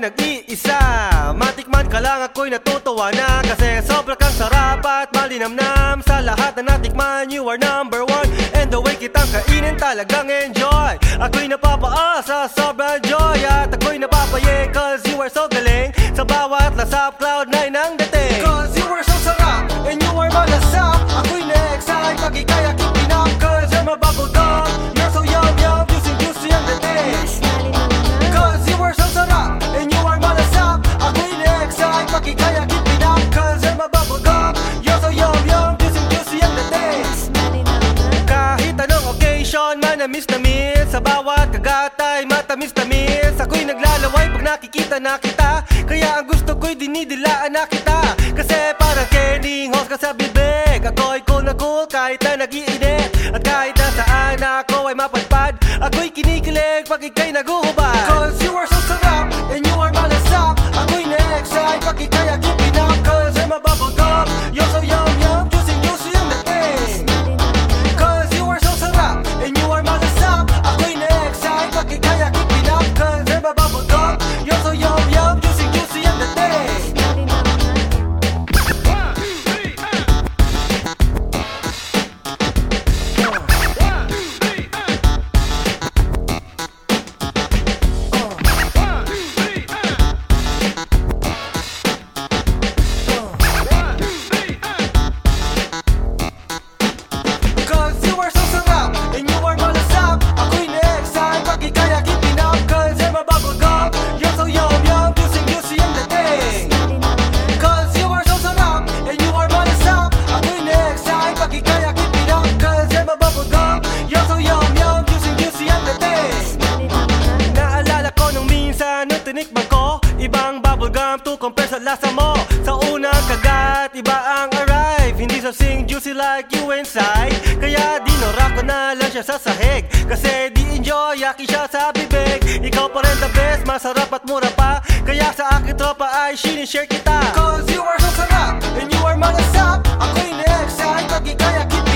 nag-iisa. Matikman ka lang ako'y natutuwa na, kasi sobra kang sarap at malinamnam. Sa lahat na natikman, you are number one. And the way kitang kainin talagang enjoy. Ako'y napapaasa sa sobrang joy. At ako'y napapaye cause you are so galing. Sa bawat lasap, cloud9 ang dating. Cause you are so sarap and you are malasap. Ako'y na-excite pag ika'y aking pinap. Cause you're my bubble gum, you're so yum yum, juicy ang dating. Cause you are so sarap and you are malasap. Ako'y na-excite pag ika'y aking pinap. Cause you're my bubble gum, you're so yum yum, juicy ang dating. Kahit anong occasion, manamis na miss. Sa bawat kagat ay matamis-tamis. Ako'y naglalaway pag nakikita na kita. Kaya ang gusto ko'y dinidilaan na kita. Kasi parang candying hose ka sa bibig. Ako'y cool na cool kahit na nag-iinit. At kahit na saan ako ay mapadpad, ako'y kinikilig pag ika'y naguhubad. Cause you are so sarap and you are malasap. Ako'y na-excite pag ika'y aking pinap. Cause you're my bubble gum, you're so yum yum, juicy ang dating. Cause you are so sarap and you are malasap. Ako'y na-excite pag ika'y aking pinap. Cause you're my bubble gum, you're so yum yum, juicy ang dating. Tinikman ko, ibang bubblegum to compare sa lasa mo. Sa unang kagat, iba ang arrive. Hindi sing juicy like you inside. Kaya dinora ko na lang siya sa sahig. Kasi di enjoy, yaki siya sa bibig. Ikaw pa rin the best, masarap at mura pa. Kaya sa aking tropa ay sinishare kita. Cause you are so sarap and you are malasap. Ako'y na-excite pag ika'y aking